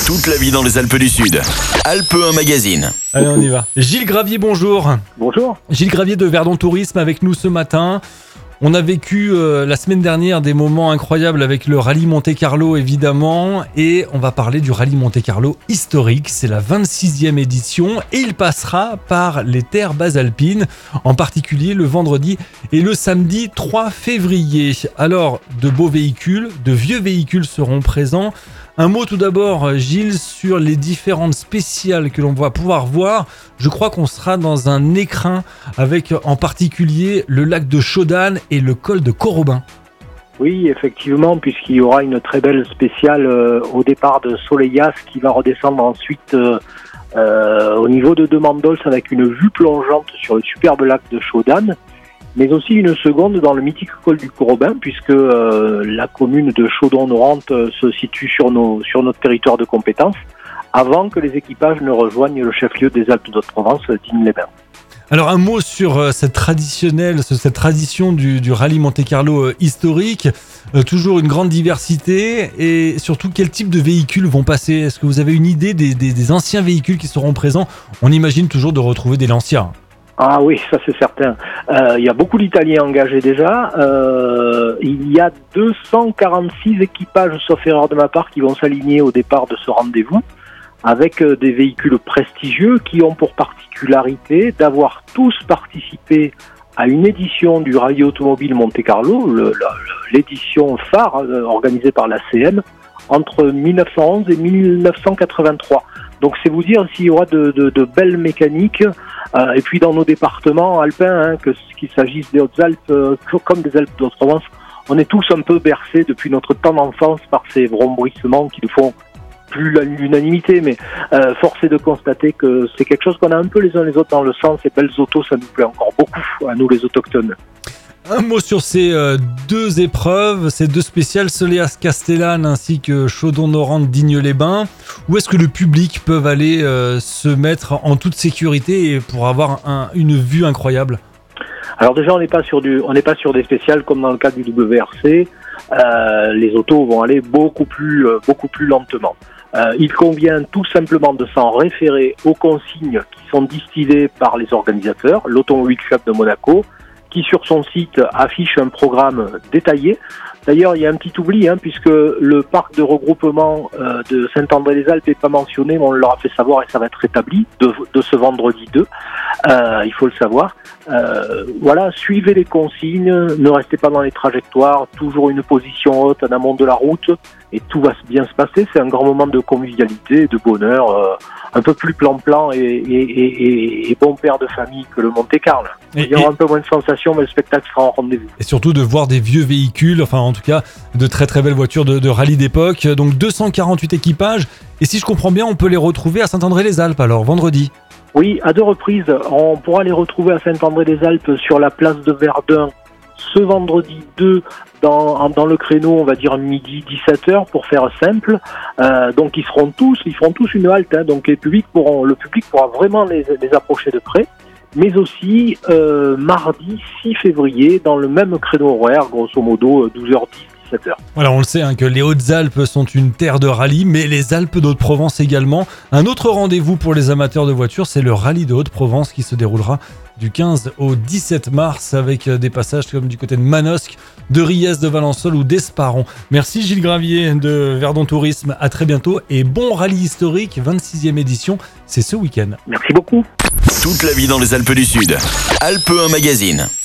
Toute la vie dans les Alpes du Sud. Alpes 1 Magazine. Allez, on y va. Gilles Gravier, bonjour. Bonjour. Gilles Gravier de Verdon Tourisme avec nous ce matin. On a vécu la semaine dernière des moments incroyables avec le rallye Monte-Carlo évidemment, et on va parler du rallye Monte-Carlo historique. C'est la 26e édition et il passera par les terres basalpines, en particulier le vendredi et le samedi 3 février. Alors, de beaux véhicules, de vieux véhicules seront présents. Un mot tout d'abord, Gilles, sur les différentes spéciales que l'on va pouvoir voir. Je crois qu'on sera dans un écrin avec en particulier le lac de Chaudane et le col de Corobin. Oui, effectivement, puisqu'il y aura une très belle spéciale au départ de Soleias qui va redescendre ensuite au niveau de Demandols avec une vue plongeante sur le superbe lac de Chaudane, mais aussi une seconde dans le mythique col du Corobin, puisque la commune de Chaudon-Norante se situe sur notre territoire de compétence, avant que les équipages ne rejoignent le chef-lieu des Alpes d'Haute-Provence, Digne-les-Bains. Alors un mot sur cette tradition du rallye Monte-Carlo historique, toujours une grande diversité, et surtout quel type de véhicules vont passer. Est-ce que vous avez une idée des anciens véhicules qui seront présents? On imagine toujours de retrouver des Lancia. Ah oui, ça c'est certain. Il y a beaucoup d'Italiens engagés déjà. Il y a 246 équipages, sauf erreur de ma part, qui vont s'aligner au départ de ce rendez-vous, avec des véhicules prestigieux qui ont pour particularité d'avoir tous participé à une édition du rallye automobile Monte-Carlo, l'édition phare organisée par la CM, entre 1911 et 1983. Donc c'est vous dire s'il y aura de belles mécaniques, et puis dans nos départements alpins, qu'il s'agisse des Hautes-Alpes comme des Alpes d'Haute-Provence, on est tous un peu bercés depuis notre temps d'enfance par ces vrombissements qui nous font plus l'unanimité, mais force est de constater que c'est quelque chose qu'on a un peu les uns les autres dans le sang. Ces belles autos, ça nous plaît encore beaucoup à nous les autochtones. Un mot sur ces deux épreuves, ces deux spéciales, Soleias-Castellane ainsi que Chaudon-Norante Digne-les-Bains. Où est-ce que le public peut aller se mettre en toute sécurité et pour avoir une vue incroyable? Alors déjà, on n'est pas sur des spéciales comme dans le cas du WRC. Les autos vont aller beaucoup plus lentement. Il convient tout simplement de s'en référer aux consignes qui sont distillées par les organisateurs, l'Automobile Club de Monaco, qui sur son site affiche un programme détaillé. D'ailleurs, il y a un petit oubli, puisque le parc de regroupement de Saint-André-les-Alpes n'est pas mentionné, mais on leur a fait savoir et ça va être rétabli de ce vendredi 2. Il faut le savoir. Voilà, suivez les consignes, ne restez pas dans les trajectoires, toujours une position haute en amont de la route, et tout va bien se passer. C'est un grand moment de convivialité, de bonheur, un peu plus plan-plan et bon père de famille que le Monte-Carlo. Il y aura un peu moins de sensations, mais le spectacle sera en rendez-vous. Et surtout de voir des vieux véhicules, enfin en tout cas de très très belles voitures de rallye d'époque. Donc 248 équipages, et si je comprends bien, on peut les retrouver à Saint-André-les-Alpes alors vendredi. Oui, à 2 reprises. On pourra les retrouver à Saint-André-les-Alpes sur la place de Verdun ce vendredi 2 dans le créneau, on va dire midi 17h pour faire simple. Donc ils feront tous une halte, donc le public pourra vraiment les approcher de près. Mais aussi mardi 6 février dans le même créneau horaire, grosso modo 12h10. Voilà, on le sait que les Hautes-Alpes sont une terre de rallye, mais les Alpes d'Haute-Provence également. Un autre rendez-vous pour les amateurs de voitures, c'est le rallye de Haute-Provence qui se déroulera du 15 au 17 mars avec des passages comme du côté de Manosque, de Riez, de Valençol ou d'Esparon. Merci Gilles Gravier de Verdon Tourisme, à très bientôt et bon rallye historique, 26e édition, c'est ce week-end. Merci beaucoup. Toute la vie dans les Alpes du Sud. Alpes 1 Magazine.